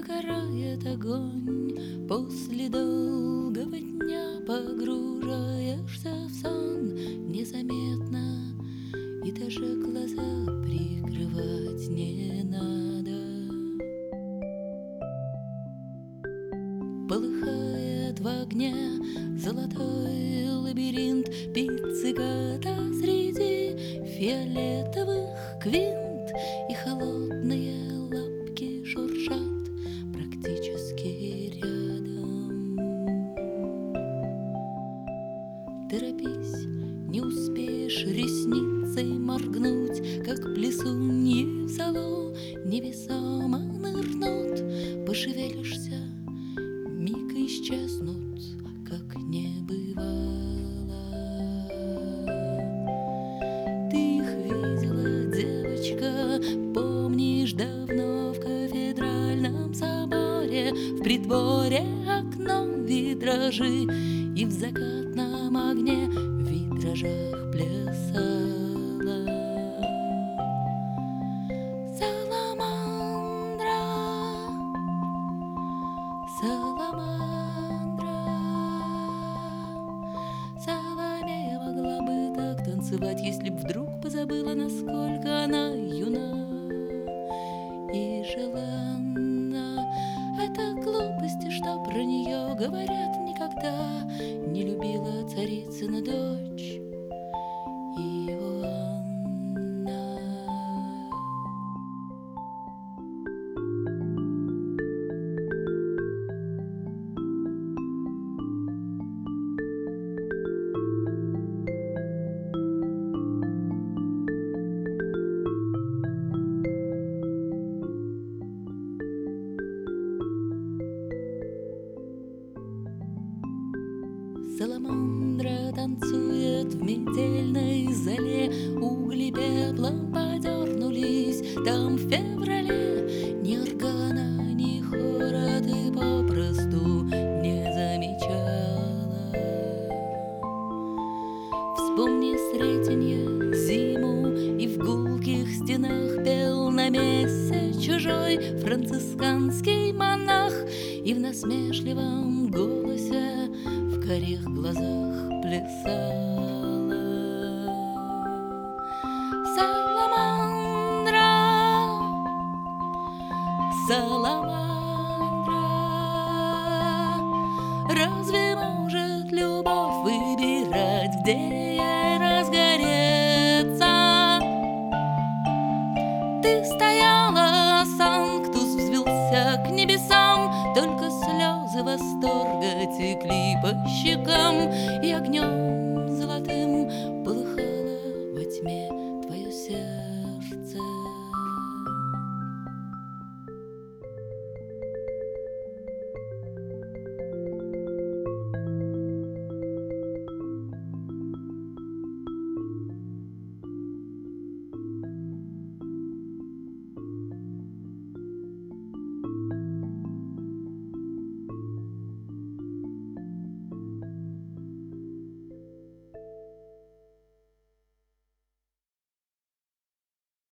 догорает огонь. После долгого дня погружаешься в сон незаметно, и даже глаза прикрывать не надо. Полыхает в огне золотой лабиринт пицциката среди фиолетовых квинт, и холодные лапки шуршат практически рядом. Торопись, не успеешь ресницей моргнуть, как плесуньи в залу невесомо нырнут. Пошевелишься, миг исчезнут, как не бывало. Ты их видела, девочка, помнишь, давно в кафедральном соборе, в притворе окном витражи, и в закатном огне в витражах плясала саламандра. Саламандра. Саломея могла бы так танцевать, если б вдруг позабыла, насколько она юна и желанна. Это глупости, что про нее говорят, никогда не любила царицына дочь Иоанна. Саламандра танцует в метельной зале, угли пеплом подернулись. Там в феврале ни органа, ни хора ты попросту не замечала. Вспомни Сретенье, зиму, и в гулких стенах пел на мессе чужой францисканский монах, и в насмешливом голосе в карих глазах плясала саламандра. Саламандра. Разве может любовь выбирать, где ей разгореться? Ты стояла, Санктус взвился к небесам, только слезы восторга текли по щекам, и огнем